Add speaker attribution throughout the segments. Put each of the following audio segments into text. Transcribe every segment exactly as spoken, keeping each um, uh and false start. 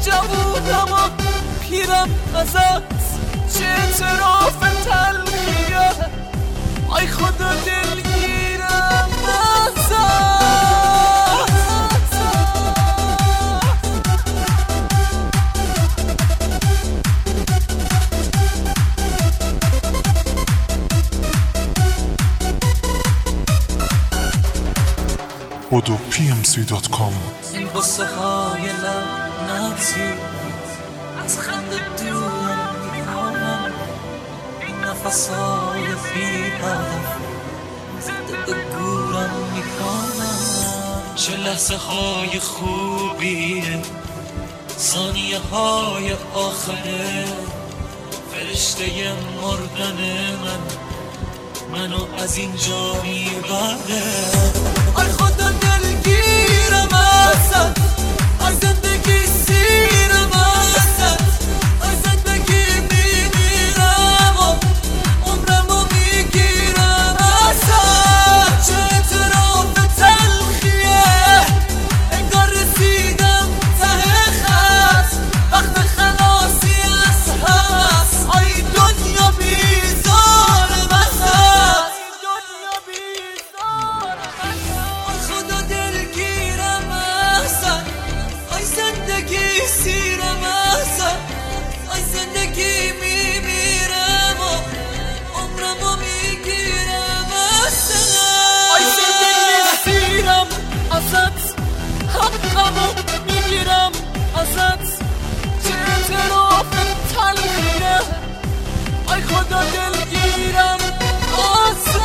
Speaker 1: جوونم و پیرم ازت چه اعتراف تلخیه ای خدا دلگیرم ازت
Speaker 2: بدو پی ام سی دات کام.
Speaker 1: این بسه های لعنتی از خنده دورم میکنم، این نفس های بی هدف زنده به گورم میکنم. چه لحظه های خوبیه ثانیه های آخره، فرشته مردن من منو از اینجا میبره. ای خدا دلگیرم ازت، ای زندگی سیرم ازت، ای زندگی میمیرم و عمرمو میگیرم ازت. چه اعتراف تلخیه انگار رسیدم ته خط، وقت خلاصی از هست. ای دنیا بیزارم ازت، دنیا بیزارم ازت. خدا دلگیرم ازت، ای زندگی سیرم ازت، ای زندگی میمیرم و عمرمو میگیرم ازت. ای زندگی سیرم ازت، حقمو میگیرم ازت. چه اعتراف تلخیه ای خدا دلگیرم ازت.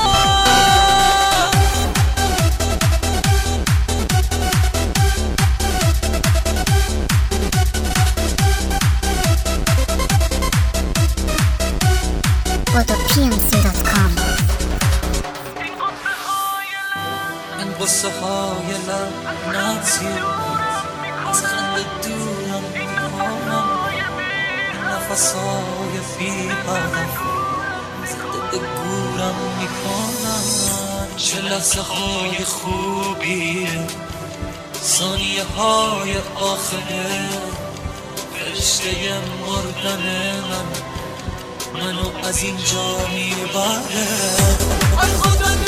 Speaker 3: بدو پی ام سی دات کام.
Speaker 1: این قصه های لعنتی از خنده دورم میکنم، این نفس های بی هدف زنده به گورم میکنم. چه لحظه های خوبیه ثانیه های آخره، فرشته مردن من منو از اینجا میبره. ای خدا